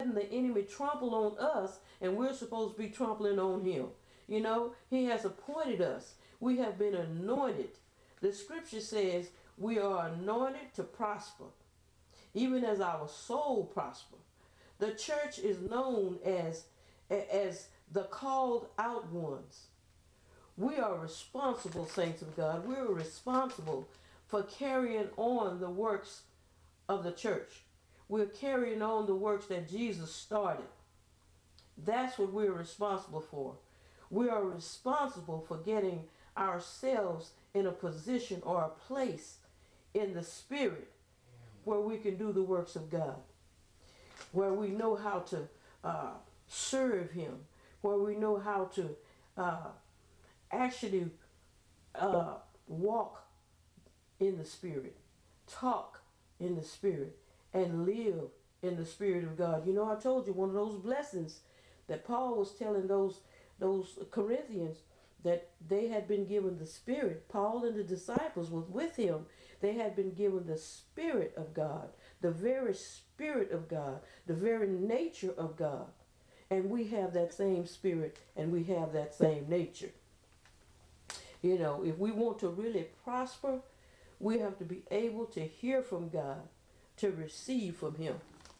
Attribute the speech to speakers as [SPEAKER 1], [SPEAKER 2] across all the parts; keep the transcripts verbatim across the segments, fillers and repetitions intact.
[SPEAKER 1] letting the enemy trample on us, and we're supposed to be trampling on him. You know, he has appointed us. We have been anointed. The scripture says we are anointed to prosper, even as our soul prosper. The church is known as, as the called out ones. We are responsible, saints of God. We are responsible for carrying on the works of the church. We're carrying on the works that Jesus started. That's what we're responsible for. We are responsible for getting ourselves in a position or a place in the spirit where we can do the works of God, where we know how to uh, serve him, where we know how to uh, actually uh, walk in the spirit, talk in the spirit, and live in the spirit of God. You know, I told you one of those blessings that Paul was telling those those Corinthians, that they had been given the spirit. Paul and the disciples was with him. They had been given the spirit of God, the very spirit of God, the very nature of God. And we have that same spirit, and we have that same nature. You know, if we want to really prosper, we have to be able to hear from God, to receive from him.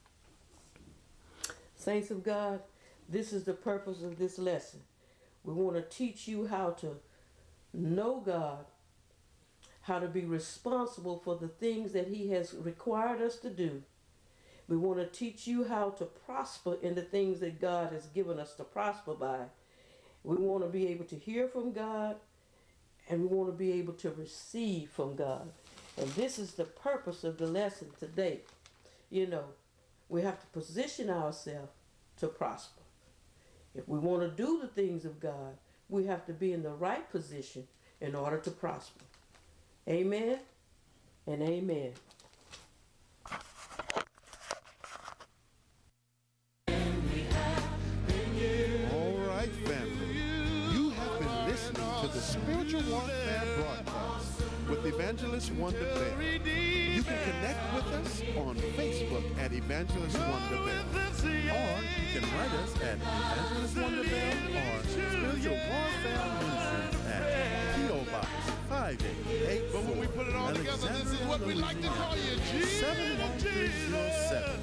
[SPEAKER 1] Saints of God, this is the purpose of this lesson. We want to teach you how to know God, how to be responsible for the things that he has required us to do. We want to teach you how to prosper in the things that God has given us to prosper by. We want to be able to hear from God, and we want to be able to receive from God. And this is the purpose of the lesson today. You know, we have to position ourselves to prosper. If we want to do the things of God, we have to be in the right position in order to prosper. Amen and amen.
[SPEAKER 2] All right, family. You have been listening to the Spiritual Warfare broadcast with Evangelist Wonder Bell. You can connect with us on Facebook at Evangelist Wonder Bell. Or you can write us at Evangelist Wonder Bell or Spiritual Warfare Ministries at P O Box five eight eight four.
[SPEAKER 3] But when we put it all together, this is what we like to call you, Jesus.
[SPEAKER 2] seven one three zero seven.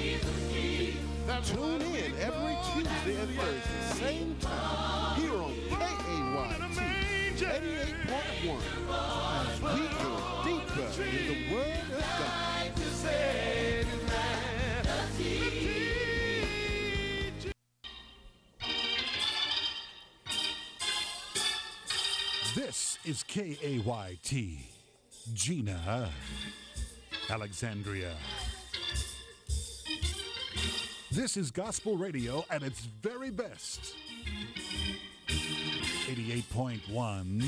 [SPEAKER 2] Tune in every Tuesday and Thursday, same time, here on K A Y T eighty-eight point one, as we go deeper in the Word of God.
[SPEAKER 4] This is K A Y T, Gina, Alexandria. This is gospel radio at its very best. eighty-eight point one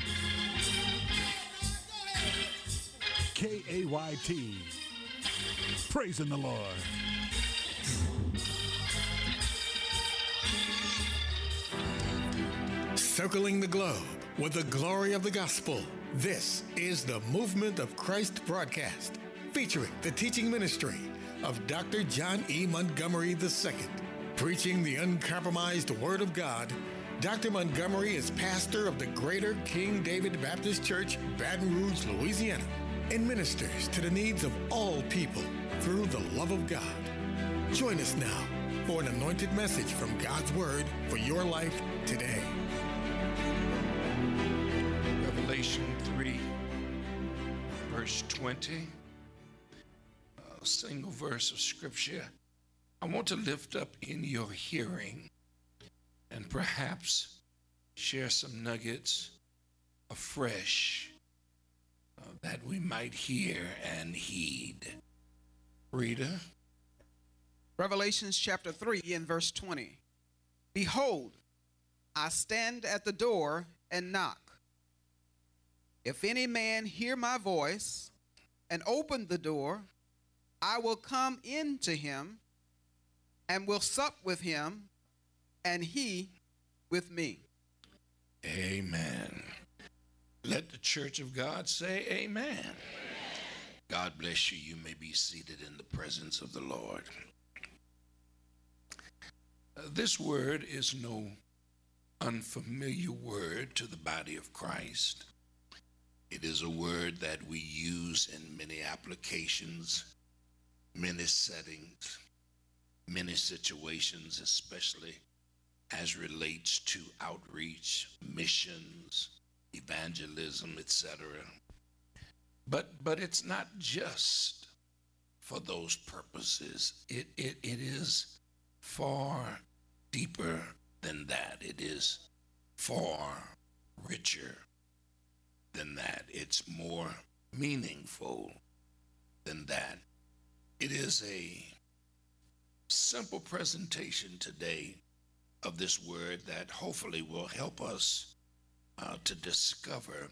[SPEAKER 4] K A Y T. Praising the Lord.
[SPEAKER 5] Circling the globe with the glory of the gospel. This is the Movement of Christ broadcast, featuring the teaching ministry of Doctor John E. Montgomery the Second. Preaching the uncompromised Word of God, Doctor Montgomery is pastor of the Greater King David Baptist Church, Baton Rouge, Louisiana, and ministers to the needs of all people through the love of God. Join us now for an anointed message from God's Word for your life today.
[SPEAKER 6] Revelation three, verse twenty. A single verse of scripture I want to lift up in your hearing and perhaps share some nuggets afresh uh, that we might hear and heed. Reader.
[SPEAKER 7] Revelations chapter three and verse twenty. Behold, I stand at the door and knock. If any man hear my voice and open the door, I will come in to him and will sup with him, and he with me.
[SPEAKER 6] Amen. Let the church of God say amen. God bless you. You may be seated in the presence of the Lord. Uh, this word is no unfamiliar word to the body of Christ. It is a word that we use in many applications, many settings, many situations, especially as relates to outreach, missions, evangelism, et cetera. But but it's not just for those purposes. It it it is far deeper than that. It is far richer than that. It's more meaningful than that. It is a simple presentation today of this word that hopefully will help us uh, to discover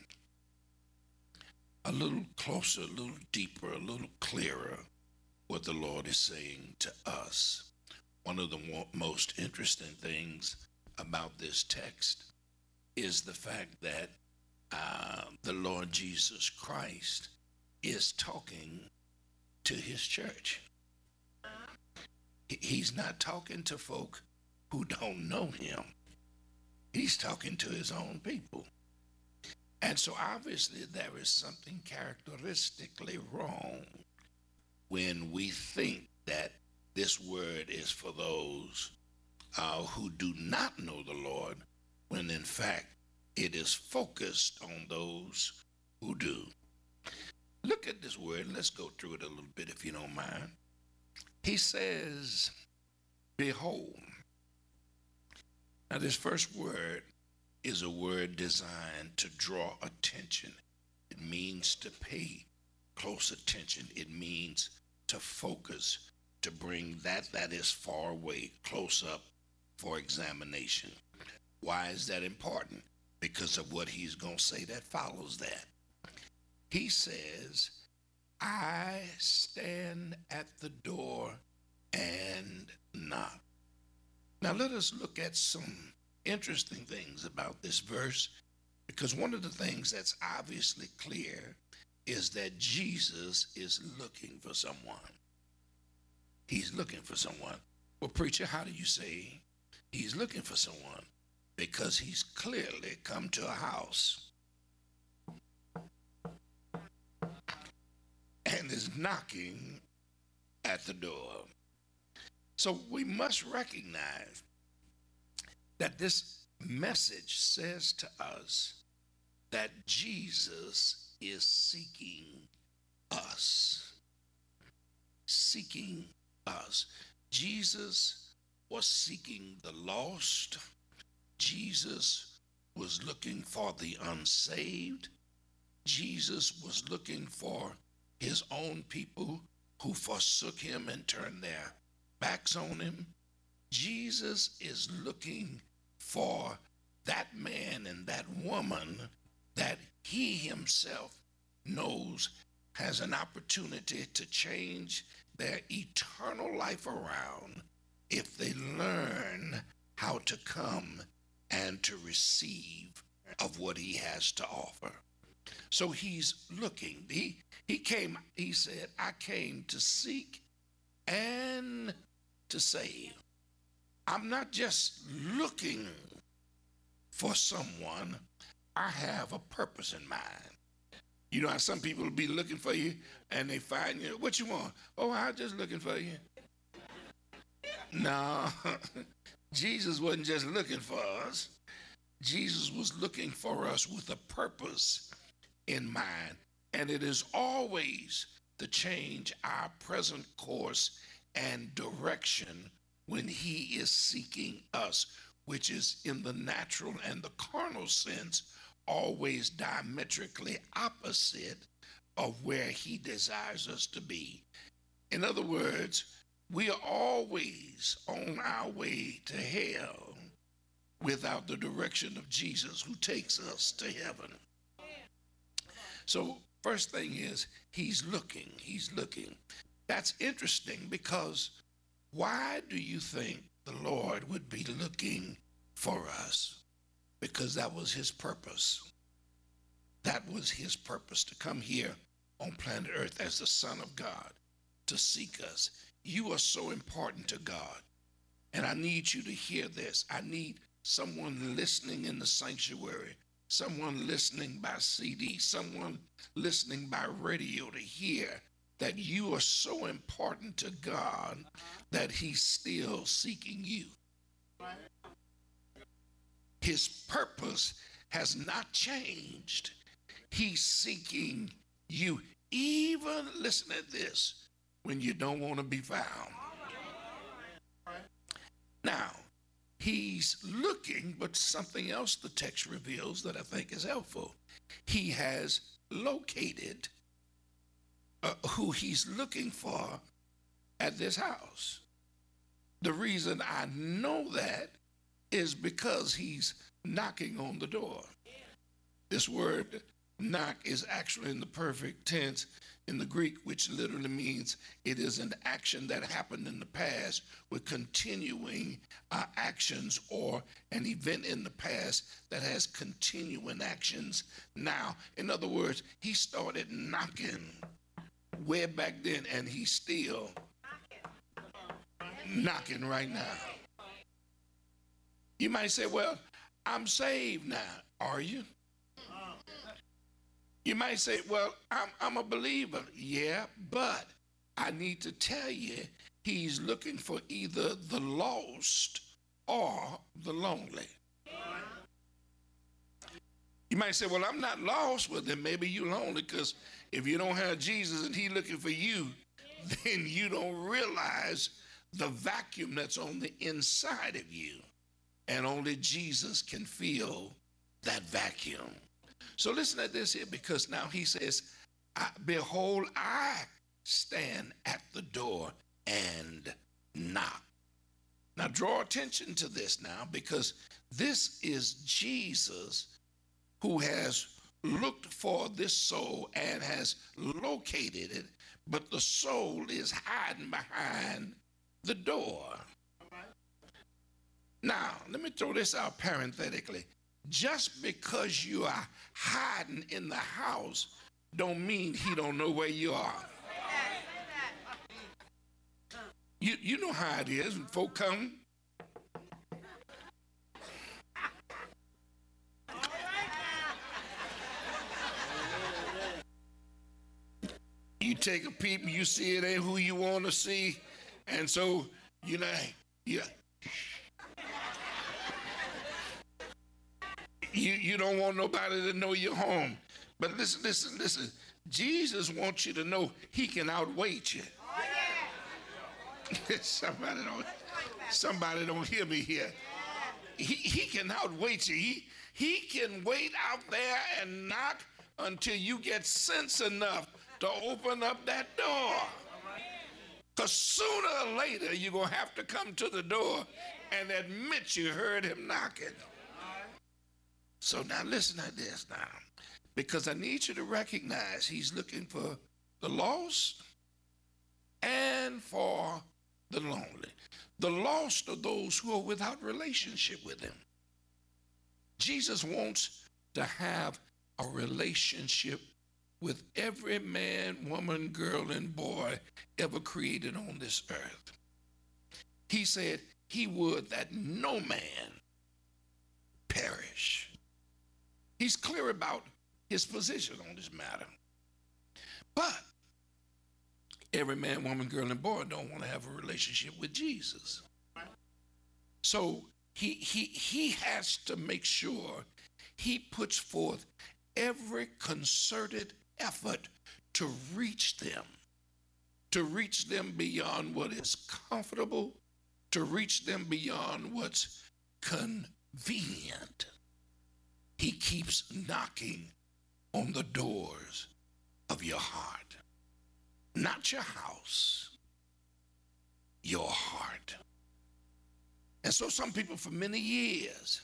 [SPEAKER 6] a little closer, a little deeper, a little clearer what the Lord is saying to us. One of the mo- most interesting things about this text is the fact that uh, the Lord Jesus Christ is talking to his church. He- He's not talking to folk who don't know him. He's talking to his own people. And so obviously there is something characteristically wrong when we think that this word is for those uh, who do not know the Lord, when in fact it is focused on those who do. Look at this word. Let's go through it a little bit if you don't mind. He says, behold. Now, this first word is a word designed to draw attention. It means to pay close attention. It means to focus, to bring that that is far away close up for examination. Why is that important? Because of what he's going to say that follows that. He says, I stand at the door and knock. Now let us look at some interesting things about this verse, because one of the things that's obviously clear is that Jesus is looking for someone. He's looking for someone. Well, preacher, how do you say he's looking for someone? Because he's clearly come to a house and is knocking at the door. So we must recognize that this message says to us that Jesus is seeking us. Seeking us. Jesus was seeking the lost. Jesus was looking for the unsaved. Jesus was looking for his own people who forsook him and turned their backs on him. Jesus is looking for that man and that woman that he himself knows has an opportunity to change their eternal life around if they learn how to come and to receive of what he has to offer. So he's looking. He, he came, he said, I came to seek and to save. I'm not just looking for someone. I have a purpose in mind. You know how some people will be looking for you and they find you. What you want? Oh, I'm just looking for you. No, Jesus wasn't just looking for us. Jesus was looking for us with a purpose in mind. And it is always to change our present course and direction when he is seeking us, which is in the natural and the carnal sense, always diametrically opposite of where he desires us to be. In other words, we are always on our way to hell without the direction of Jesus, who takes us to heaven. So first thing is, he's looking, he's looking. That's interesting, because why do you think the Lord would be looking for us? Because that was his purpose. That was his purpose, to come here on planet Earth as the Son of God, to seek us. You are so important to God. And I need you to hear this. I need someone listening in the sanctuary, someone listening by C D, someone listening by radio to hear that you are so important to God that he's still seeking you. His purpose has not changed. He's seeking you, even, listen at this, when you don't want to be found. Now, he's looking, but something else the text reveals that I think is helpful. He has located uh, who he's looking for at this house. The reason I know that is because he's knocking on the door. This word knock is actually in the perfect tense in the Greek, which literally means it is an action that happened in the past with continuing uh, actions, or an event in the past that has continuing actions now. In other words, he started knocking way back then, and he's still knocking right now. You might say, well, I'm saved now. Are you? You might say, well, I'm, I'm a believer. Yeah, but I need to tell you, he's looking for either the lost or the lonely. You might say, well, I'm not lost. Well, then maybe you're lonely, because if you don't have Jesus and he's looking for you, then you don't realize the vacuum that's on the inside of you. And only Jesus can fill that vacuum. So listen at this here, because now he says, behold, I stand at the door and knock. Now draw attention to this now, because this is Jesus who has looked for this soul and has located it, but the soul is hiding behind the door. Now, let me throw this out parenthetically. Just because you are hiding in the house don't mean he don't know where you are. You, you know how it is when folk come. You take a peep and you see it ain't who you want to see. And so, you know, yeah. You, you don't want nobody to know you're home. But listen, listen, listen. Jesus wants you to know he can outwait you. Oh, yeah. somebody don't somebody don't hear me here. He, he can outwait you. He, he can wait out there and knock until you get sense enough to open up that door. Because sooner or later, you're going to have to come to the door and admit you heard him knocking. So now listen to this now, because I need you to recognize he's looking for the lost and for the lonely. The lost are those who are without relationship with him. Jesus wants to have a relationship with every man, woman, girl, and boy ever created on this earth. He said he would that no man perish. He's clear about his position on this matter. But every man, woman, girl, and boy don't want to have a relationship with Jesus. So he, he, he has to make sure he puts forth every concerted effort to reach them, to reach them beyond what is comfortable, to reach them beyond what's convenient. He keeps knocking on the doors of your heart. Not your house, your heart. And so some people for many years,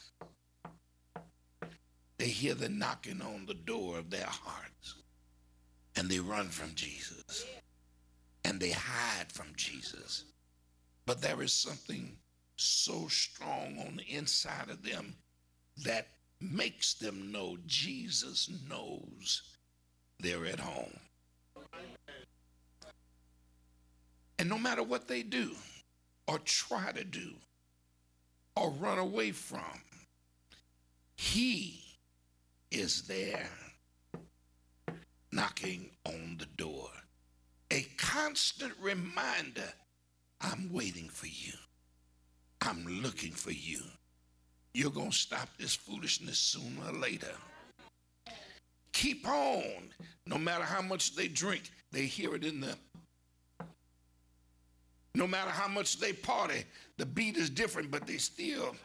[SPEAKER 6] they hear the knocking on the door of their hearts, and they run from Jesus, and they hide from Jesus. But there is something so strong on the inside of them that makes them know Jesus knows they're at home. And no matter what they do or try to do, or run away from. He is there knocking on the door. A constant reminder, I'm waiting for you. I'm looking for you. You're going to stop this foolishness sooner or later. Keep on. No matter how much they drink, they hear it in the. No matter how much they party, the beat is different, but they still.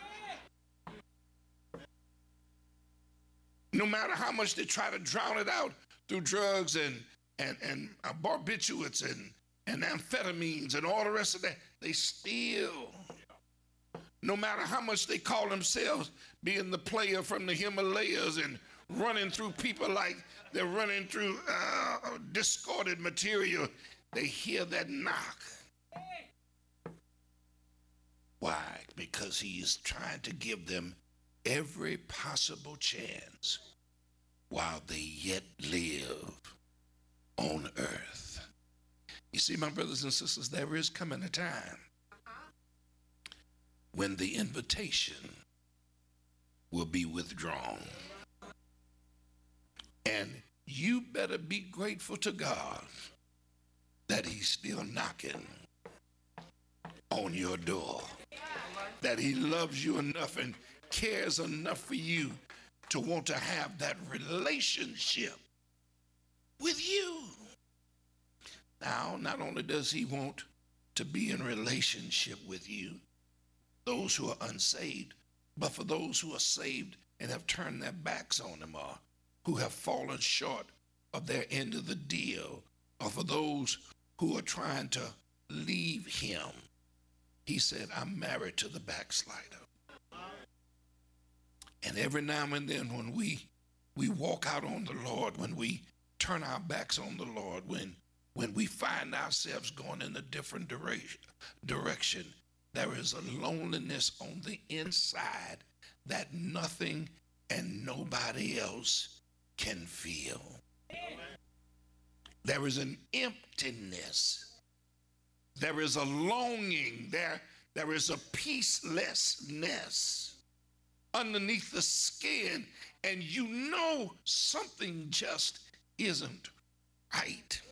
[SPEAKER 6] No matter how much they try to drown it out through drugs and and and uh, barbiturates and and amphetamines and all the rest of that, they still. No matter how much they call themselves being the player from the Himalayas and running through people like they're running through uh, discarded material, they hear that knock. Why? Because he is trying to give them every possible chance while they yet live on earth. You see, my brothers and sisters, there is coming a time when the invitation will be withdrawn. And you better be grateful to God that he's still knocking on your door, that he loves you enough and cares enough for you to want to have that relationship with you. Now, not only does he want to be in relationship with you, those who are unsaved, but for those who are saved and have turned their backs on him, or who have fallen short of their end of the deal, or for those who are trying to leave him, he said, I'm married to the backslider. And every now and then when we we walk out on the Lord, when we turn our backs on the Lord, when when we find ourselves going in a different direction, direction, there is a loneliness on the inside that nothing and nobody else can feel. There is an emptiness. There is a longing. There, there is a peacelessness underneath the skin, and you know something just isn't right.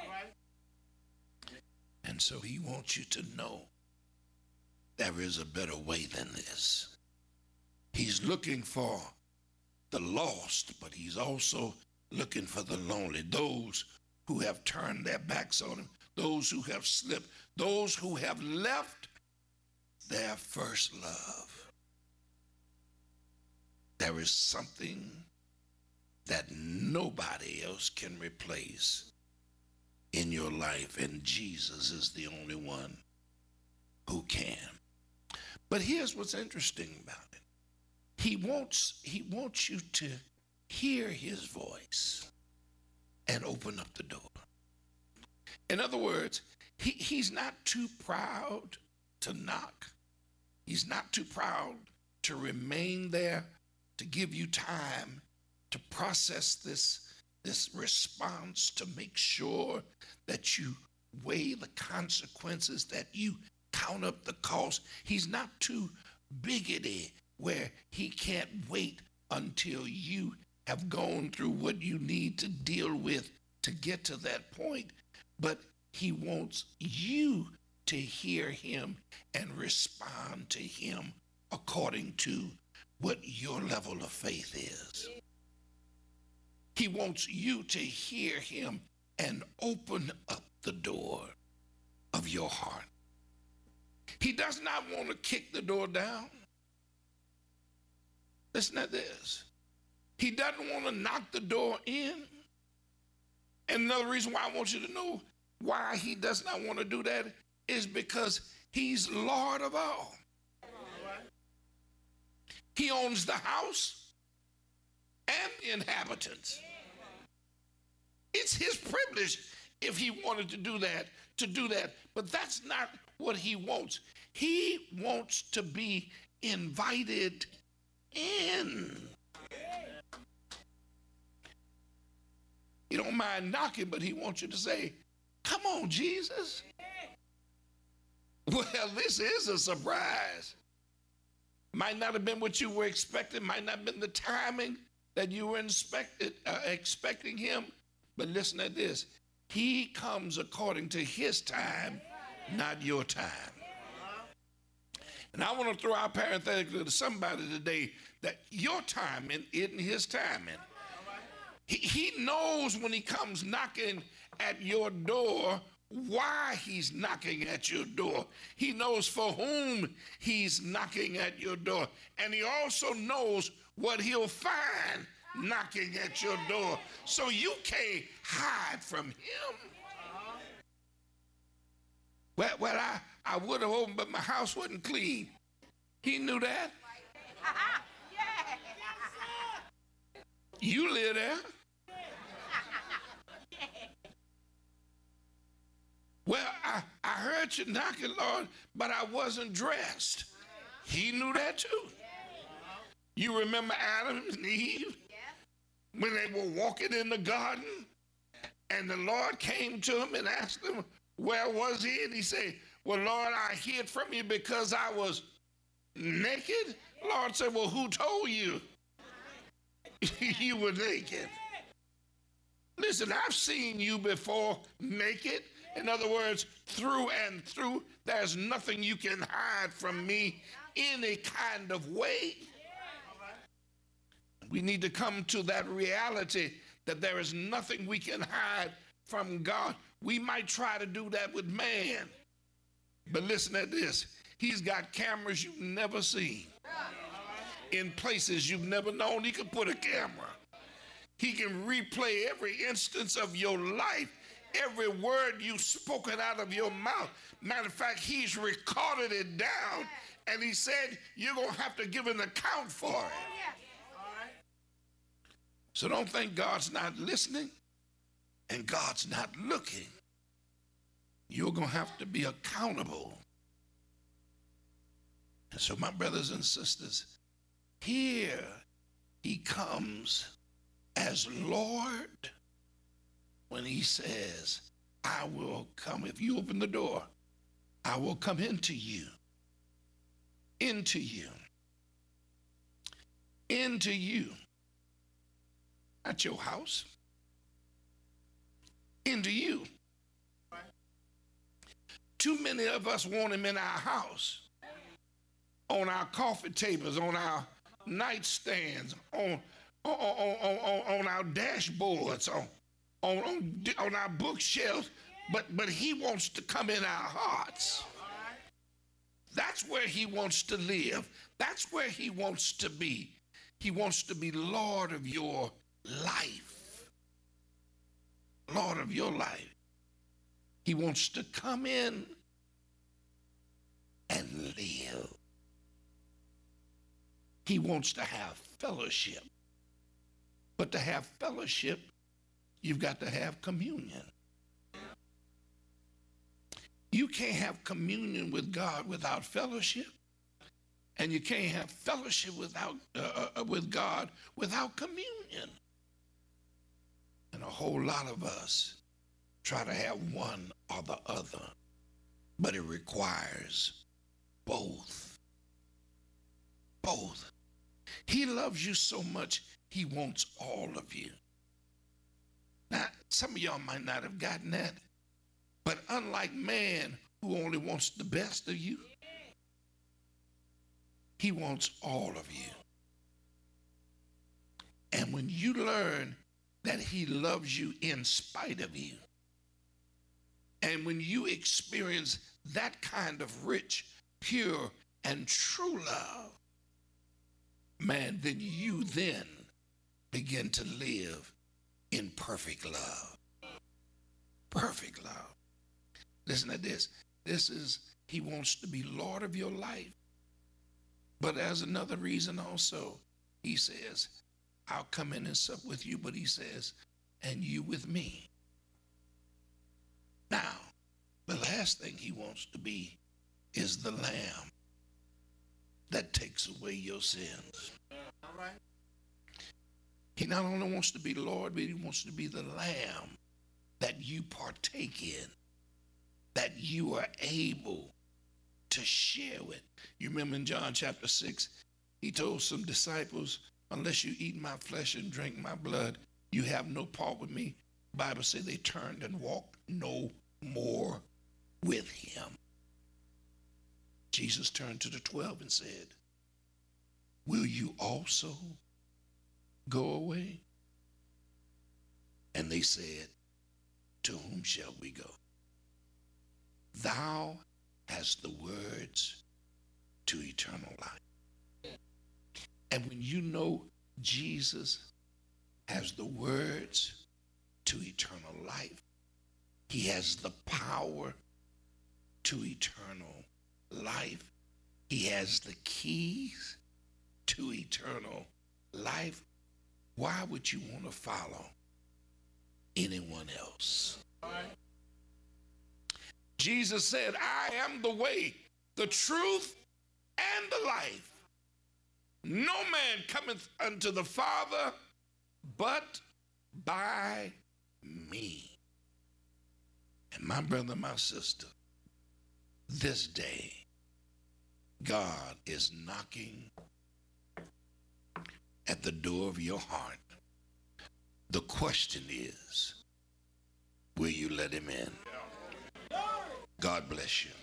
[SPEAKER 6] And so he wants you to know there is a better way than this. He's looking for the lost, but he's also looking for the lonely, those who have turned their backs on him, those who have slipped, those who have left their first love. There is something that nobody else can replace in your life, and Jesus is the only one who can. But here's what's interesting about it. He wants, he wants you to hear his voice and open up the door. In other words, he, he's not too proud to knock. He's not too proud to remain there, to give you time to process this, this response, to make sure that you weigh the consequences, that you count up the cost. He's not too bigoted where he can't wait until you have gone through what you need to deal with to get to that point. But he wants you to hear him and respond to him according to what your level of faith is. He wants you to hear him and open up the door of your heart. He does not want to kick the door down. Listen to this. He doesn't want to knock the door in. And another reason why I want you to know why he does not want to do that is because he's Lord of all. He owns the house and the inhabitants. It's his privilege, if he wanted to do that, to do that. But that's not what he wants. He wants to be invited in. He don't mind knocking, but he wants you to say, come on, Jesus. Well, this is a surprise. Might not have been what you were expecting, might not have been the timing that you were expected, uh, expecting him. But listen to this. He comes according to his time, not your time. And I want to throw out parenthetically to somebody today that your timing isn't his timing. He, he knows when he comes knocking at your door why he's knocking at your door. He knows for whom he's knocking at your door. And he also knows what he'll find knocking at your door. So you can't hide from him. Well, well I, I would have opened, but my house wasn't clean. He knew that. You live there. Well, I, I heard you knocking, Lord, but I wasn't dressed. He knew that too. You remember Adam and Eve when they were walking in the garden and the Lord came to him and asked him, where was he? And he said, well, Lord, I hid from you because I was naked. Lord said, well, who told you you were naked? Listen, I've seen you before naked. In other words, through and through, there's nothing you can hide from me any kind of way. We need to come to that reality that there is nothing we can hide from God. We might try to do that with man, but listen to this. He's got cameras you've never seen in places you've never known he could put a camera. He can replay every instance of your life, every word you've spoken out of your mouth. Matter of fact, he's recorded it down, and he said you're going to have to give an account for it. So don't think God's not listening and God's not looking. You're going to have to be accountable. And so, my brothers and sisters, here he comes as Lord when he says, I will come. If you open the door, I will come into you. Into you. Into you. Not your house. Into you. Too many of us want him in our house, on our coffee tables, on our nightstands, on, on, on, on, on our dashboards, on, on, on, on our bookshelves, but, but he wants to come in our hearts. That's where he wants to live. That's where he wants to be. He wants to be Lord of your life. Lord of your life. He wants to come in and live. He wants to have fellowship. But to have fellowship, you've got to have communion. You can't have communion with God without fellowship. And you can't have fellowship without uh, uh, with God without communion. And a whole lot of us try to have one or the other, but it requires both. Both. He loves you so much, he wants all of you. Now, some of y'all might not have gotten that, but unlike man who only wants the best of you, he wants all of you. And when you learn that he loves you in spite of you, and when you experience that kind of rich, pure, and true love, man, then you then begin to live in perfect love. Perfect love. Listen to this. This is, he wants to be Lord of your life. But there's another reason also. He says, I'll come in and sup with you, but he says, and you with me. Now, the last thing he wants to be is the Lamb that takes away your sins. All right. He not only wants to be Lord, but he wants to be the Lamb that you partake in, that you are able to share with. You remember in John chapter six, he told some disciples, unless you eat my flesh and drink my blood, you have no part with me. The Bible said they turned and walked no more with him. Jesus turned to the twelve and said, will you also go away? And they said, to whom shall we go? Thou hast the words to eternal life. And when you know Jesus has the words to eternal life, he has the power to eternal life. He has the keys to eternal life. Why would you want to follow anyone else? Jesus said, I am the way, the truth, and the life. No man cometh unto the Father but by me. And my brother, my sister, this day, God is knocking at the door of your heart. The question is, will you let him in? God bless you.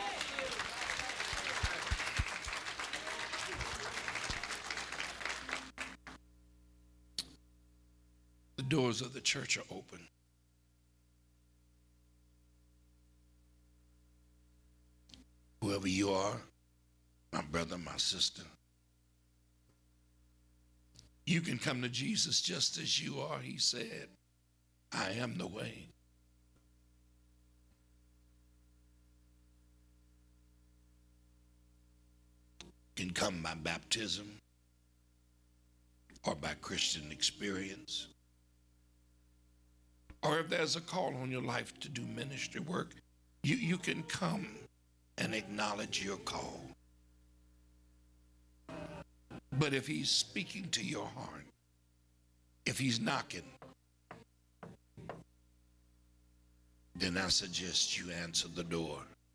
[SPEAKER 6] The doors of the church are open. Whoever you are, my brother, my sister, you can come to Jesus just as you are. He said, I am the way. You can come by baptism or by Christian experience. Or if there's a call on your life to do ministry work, you, you can come and acknowledge your call. But if he's speaking to your heart, if he's knocking, then I suggest you answer the door.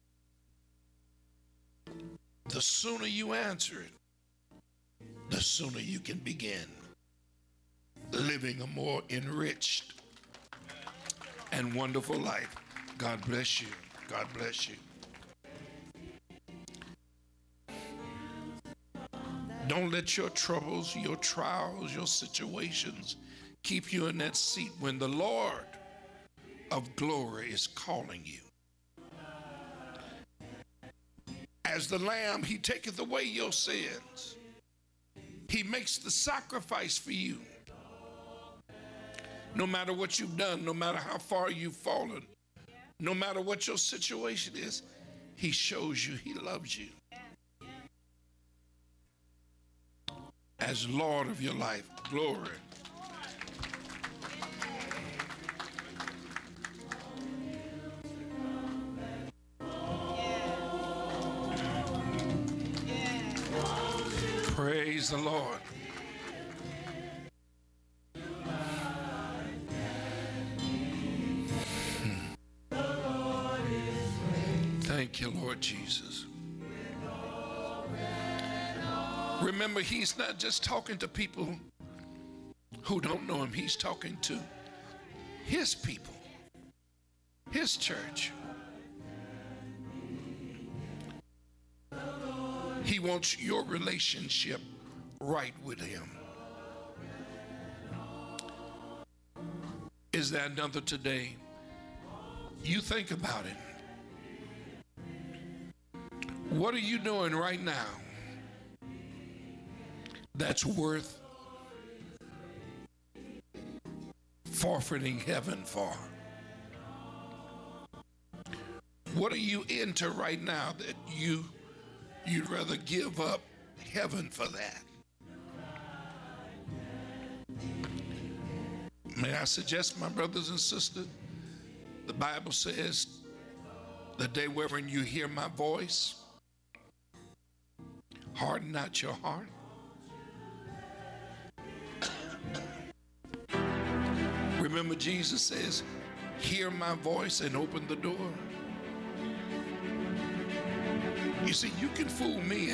[SPEAKER 6] The sooner you answer it, the sooner you can begin living a more enriched and wonderful life. God bless you. God bless you. Don't let your troubles, your trials, your situations keep you in that seat when the Lord of glory is calling you. As the Lamb, he taketh away your sins. He makes the sacrifice for you. No matter what you've done, no matter how far you've fallen, no matter what your situation is, he shows you he loves you. As Lord of your life, glory. Praise the Lord. Thank you, Lord Jesus. Remember, he's not just talking to people who don't know him. He's talking to his people, his church. He wants your relationship right with him. Is there another today? You think about it. What are you doing right now that's worth forfeiting heaven for? What are you into right now that you you'd rather give up heaven for that? May I suggest, my brothers and sisters, the Bible says, the day wherein you hear my voice, harden not your heart. Remember, Jesus says, hear my voice and open the door. You see, you can fool me